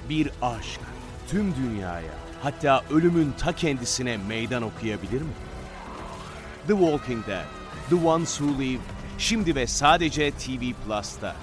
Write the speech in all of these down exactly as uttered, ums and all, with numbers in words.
Bir aşk tüm dünyaya, hatta ölümün ta kendisine meydan okuyabilir mi? The Walking Dead, The Ones Who Live, şimdi ve sadece T V Plus'ta.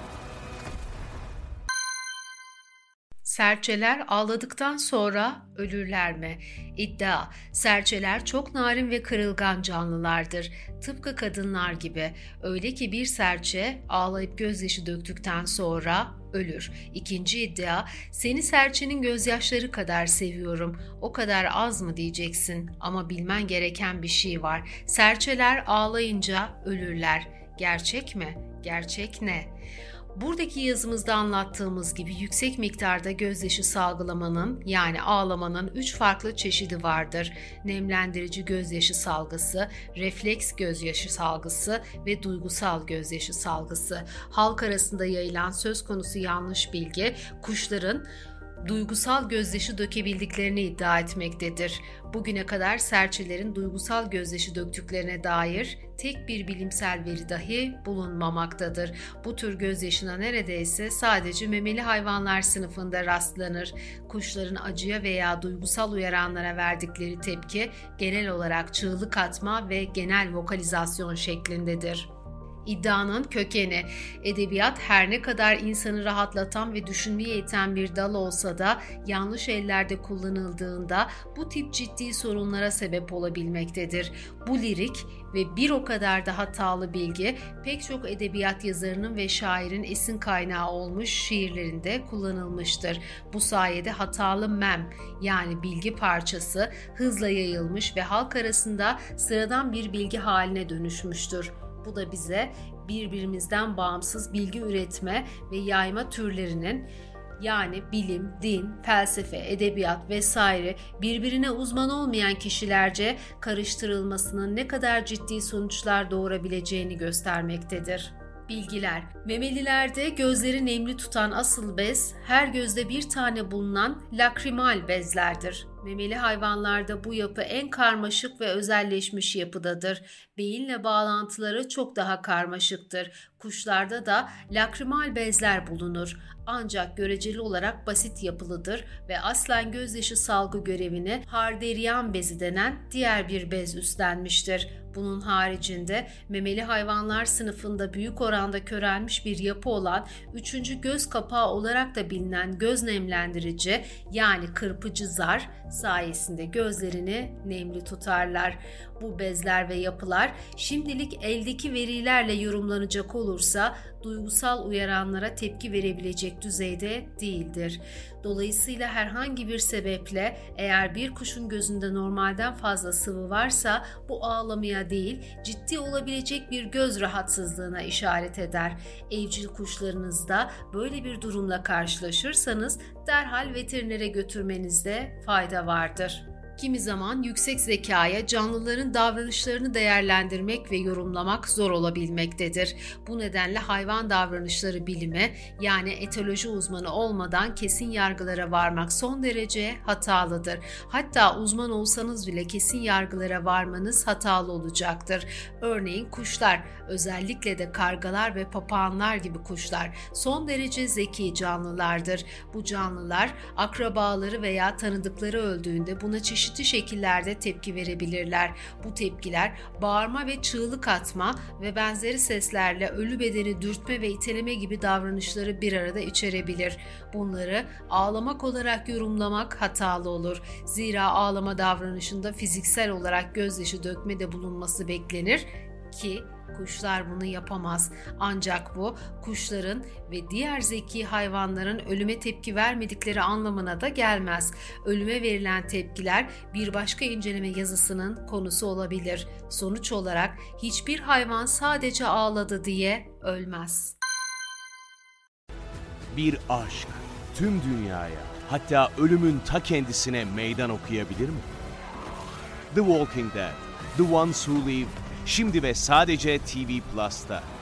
Serçeler ağladıktan sonra ölürler mi? İddia, serçeler çok narin ve kırılgan canlılardır. Tıpkı kadınlar gibi. Öyle ki bir serçe ağlayıp gözyaşı döktükten sonra ölür. İkinci iddia, seni serçenin gözyaşları kadar seviyorum. O kadar az mı diyeceksin? Ama bilmen gereken bir şey var. Serçeler ağlayınca ölürler. Gerçek mi? Gerçek ne? Buradaki yazımızda anlattığımız gibi yüksek miktarda gözyaşı salgılamanın yani ağlamanın üç farklı çeşidi vardır. Nemlendirici gözyaşı salgısı, refleks gözyaşı salgısı ve duygusal gözyaşı salgısı. Halk arasında yayılan söz konusu yanlış bilgi, kuşların duygusal gözyaşı dökebildiklerini iddia etmektedir. Bugüne kadar serçelerin duygusal gözyaşı döktüklerine dair tek bir bilimsel veri dahi bulunmamaktadır. Bu tür gözyaşına neredeyse sadece memeli hayvanlar sınıfında rastlanır. Kuşların acıya veya duygusal uyaranlara verdikleri tepki genel olarak çığlık atma ve genel vokalizasyon şeklindedir. İddianın kökeni, edebiyat her ne kadar insanı rahatlatan ve düşünmeye iten bir dal olsa da yanlış ellerde kullanıldığında bu tip ciddi sorunlara sebep olabilmektedir. Bu lirik ve bir o kadar da hatalı bilgi pek çok edebiyat yazarının ve şairin esin kaynağı olmuş şiirlerinde kullanılmıştır. Bu sayede hatalı mem yani bilgi parçası hızla yayılmış ve halk arasında sıradan bir bilgi haline dönüşmüştür. Bu da bize birbirimizden bağımsız bilgi üretme ve yayma türlerinin yani bilim, din, felsefe, edebiyat vesaire birbirine uzman olmayan kişilerce karıştırılmasının ne kadar ciddi sonuçlar doğurabileceğini göstermektedir. Bilgiler. Memelilerde gözleri nemli tutan asıl bez her gözde bir tane bulunan lakrimal bezlerdir. Memeli hayvanlarda bu yapı en karmaşık ve özelleşmiş yapıdadır. Beyinle bağlantıları çok daha karmaşıktır. Kuşlarda da lakrimal bezler bulunur. Ancak göreceli olarak basit yapılıdır ve aslen gözyaşı salgı görevini Harderian bezi denen diğer bir bez üstlenmiştir. Bunun haricinde memeli hayvanlar sınıfında büyük oranda körelmiş bir yapı olan üçüncü göz kapağı olarak da bilinen göz nemlendirici yani kırpıcı zar sayesinde gözlerini nemli tutarlar. Bu bezler ve yapılar şimdilik eldeki verilerle yorumlanacak olursa duygusal uyaranlara tepki verebilecek düzeyde değildir. Dolayısıyla herhangi bir sebeple eğer bir kuşun gözünde normalden fazla sıvı varsa bu ağlamaya değil ciddi olabilecek bir göz rahatsızlığına işaret eder. Evcil kuşlarınızda böyle bir durumla karşılaşırsanız derhal veterinere götürmenizde fayda vardır. Kimi zaman yüksek zekaya canlıların davranışlarını değerlendirmek ve yorumlamak zor olabilmektedir. Bu nedenle hayvan davranışları bilimi yani etoloji uzmanı olmadan kesin yargılara varmak son derece hatalıdır. Hatta uzman olsanız bile kesin yargılara varmanız hatalı olacaktır. Örneğin kuşlar, özellikle de kargalar ve papağanlar gibi kuşlar son derece zeki canlılardır. Bu canlılar akrabaları veya tanıdıkları öldüğünde buna çeşitli şekillerde tepki verebilirler. Bu tepkiler bağırma ve çığlık atma ve benzeri seslerle ölü bedeni dürtme ve iteleme gibi davranışları bir arada içerebilir. Bunları ağlamak olarak yorumlamak hatalı olur. Zira ağlama davranışında fiziksel olarak gözyaşı dökme de bulunması beklenir ki kuşlar bunu yapamaz. Ancak bu kuşların ve diğer zeki hayvanların ölüme tepki vermedikleri anlamına da gelmez. Ölüme verilen tepkiler bir başka inceleme yazısının konusu olabilir. Sonuç olarak hiçbir hayvan sadece ağladı diye ölmez. Bir aşk tüm dünyaya, hatta ölümün ta kendisine meydan okuyabilir mi? The Walking Dead, The Ones Who Live, şimdi ve sadece T V Plus'ta.